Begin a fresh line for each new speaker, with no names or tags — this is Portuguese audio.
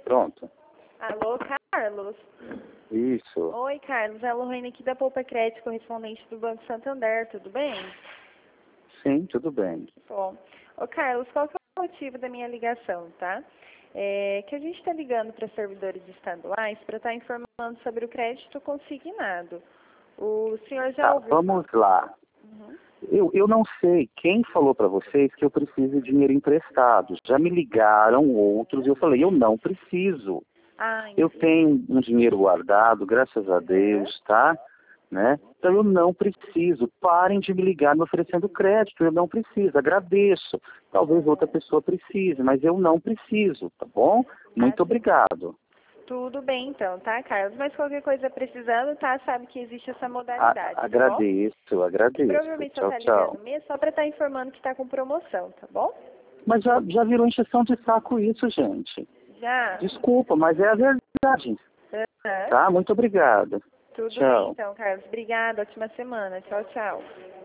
Pronto.
Alô, Carlos?
Isso.
Oi, Carlos. É a Lorraine aqui da Poupa Crédito, correspondente do Banco Santander. Tudo bem?
Sim, tudo bem.
Bom. Ô, Carlos, qual que é o motivo da minha ligação, tá? Que a gente está ligando para servidores estaduais para estar informando sobre o crédito consignado. O senhor já
Tá,
ouviu?
vamos lá.
Uhum.
Eu não sei quem falou para vocês que eu preciso de dinheiro emprestado. Já me ligaram outros e eu falei, eu não preciso.
Ah,
Eu
entendi.
tenho um dinheiro guardado, graças a Deus, tá? Né? Então eu não preciso. Parem de me ligar me oferecendo crédito. Eu não preciso. Agradeço. Talvez outra pessoa precise, mas eu não preciso, tá bom? Muito obrigado.
Tudo bem então, tá, Carlos? Mas qualquer coisa precisando, tá? Sabe que existe essa modalidade, tá bom?
Agradeço.
Provavelmente só
Tchau,
tá
tchau.
ligando mesmo só para estar informando que tá com promoção, tá bom?
Mas já virou encheção de saco isso, gente.
Já?
Desculpa, mas é a verdade.
Aham.
Tá? Muito obrigado.
Tudo bem
Tchau.
então, Carlos. Obrigada. Ótima semana. Tchau, tchau.